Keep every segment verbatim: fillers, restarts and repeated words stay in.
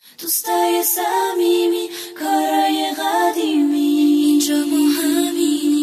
دوستای صمیمی، کارای قدیمی، اینجا ما همینی.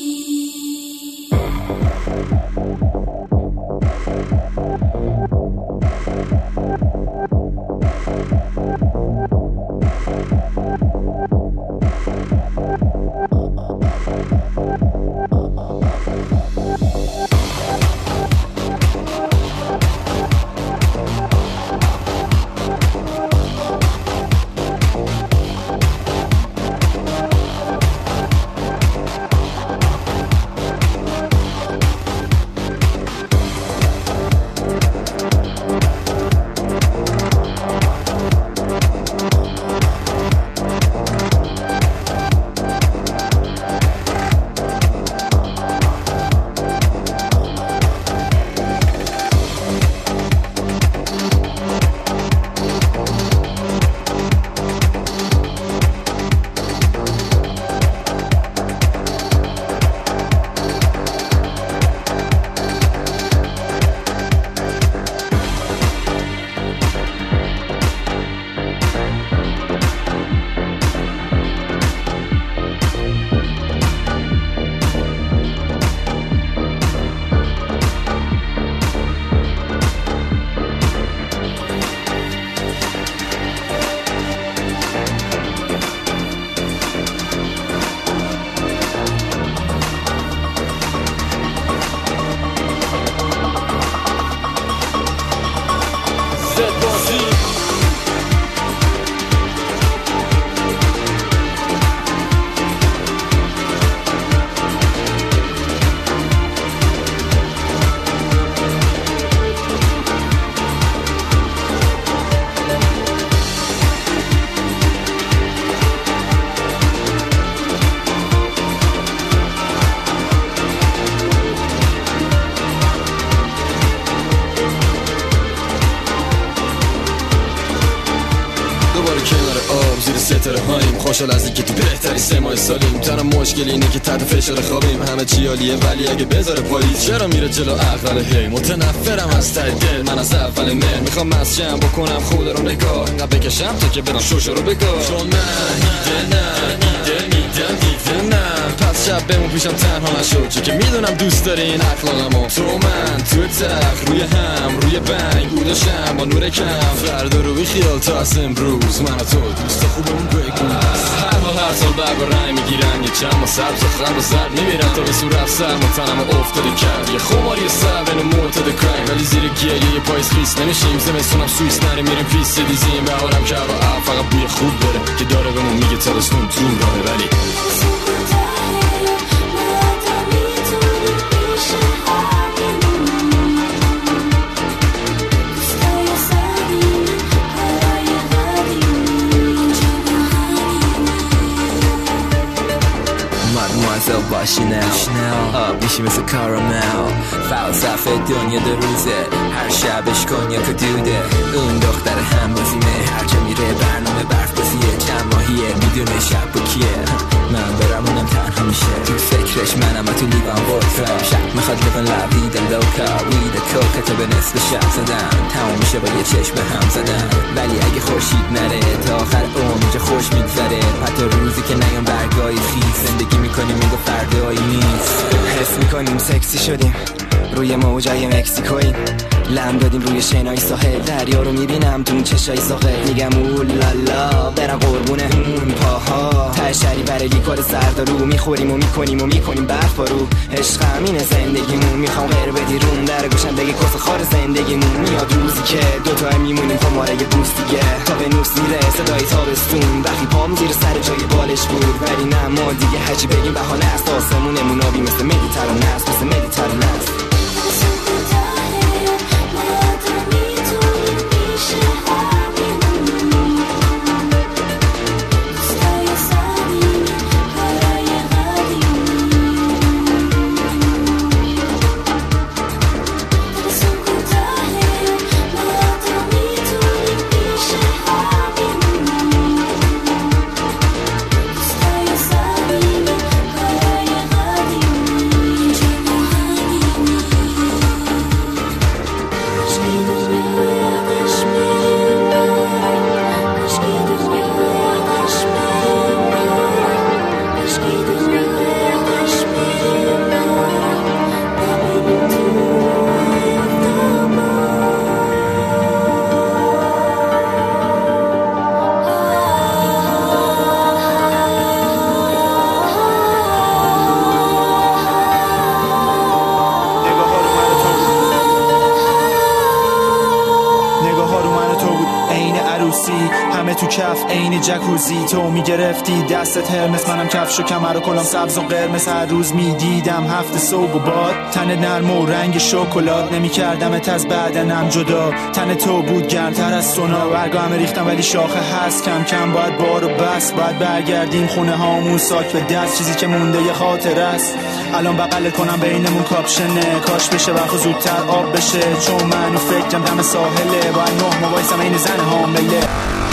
خوشحال از اینکه تو بهتری سه ماه سالیم. تنها مشکل اینه که تحت فشار خوابیم. همه چی عالیه ولی اگه بذاره پاییز چرا میره جلو عقل؟ هی متنفرم از ته دل، من از اول مهر میخوام مسجم بکنم خود رو نگاه، اینقدر بکشم تا که برم شوشو رو بگاه. چون من ایده نه ایده میدم دیده نه، پس شب بمون پیشم تنها نشو، چون که میدونم دوست داری این اخلاقمو. تو من تو تخت روی هم روی بنگ بودشم با نور کم، فردا رو بی خیال تا از امروز من و تو دوست خوبمون بگو. هر حال هر سال برگ و رنگ میگیرن، یه چند ما سبز و خند و زرد میمیرن تا به صورت سرم و تنم افتاده کرد. یه خماری سر بین معتاد کرنگ، ولی زیر گیه یه پاییز خیس نمیشیم. زمستونم سوئیس نری میریم پیس دیزیم، بهارم که هوا فقط بوی خوب داره که داره بهمون میگه تابستون تو راهه. ولی مازل با شنل آب میشی مثل کارامل، فلسفه دنیا دو روزه، هر شبش کنیاک و دوده. اون دختر همبازیمه، هر جا میره برنامه برف بازیه. چند ماهیه میدونه شب با کیه، من برم اونم تنها میشه. تو فکرش منم و تو لیوان وودکا، شب میخواد لیوان لبیده لوکا ویده کوکا تا به نصف شب زدن، تمام میشه با یه چشم هم زدن. ولی اگه خورشید نره تا آخر عمر اینجا خوش میگذره، حتی روزی که نیام برگای خیز زندگی میکنیم میگو فردایی نیست. حس میکنیم سکسی شدیم روی موجای مکسیکوییم، لم دادیم روی شنای ساحل، دریا رو میبینم تو اون چشای ساحل، میگم اولالا برم قربونه اون پاها. تشری برای لیکور زردارو میخوریم و میکنیم و میکنیم برف بارو. عشق همینه زندگیمون، میخوام غیر بدی روم در گوشم بگی کس خار زندگیمون. میاد روزی که دوتا میمونیم تا ماره بوس دیگه، تا به نوس میره صدای تابستون، وقتی پام زیر سر جای بالش بود. ولی نه ما دیگه هرچی بگیم بهانه است، آسمونمون آبی مثل مدیترانه است، مثل مدیترانه است. عروسی، همه تو کف عین جکوزی. تو میگرفتی دستت هرمس، منم کفش و کمر و کلام سبز و قرمز. هر روز میدیدم هفت صبح و باد، تن نرم و رنگ شکلات. نمیکردمت از بدنم جدا، تن تو بود گرمتر از سونا. برگا همه ریختم ولی شاخه هست، کم کم باید بارو بس. باید برگردیم خونه هامون ساک به دست، چیزی که مونده یه خاطر است. الان بغل کنم بینمون کاپشنه، کاش بشه وقت زودتر آب بشه. چون منو فکرم دم ساحله، باید نه موایسم این زن حامله.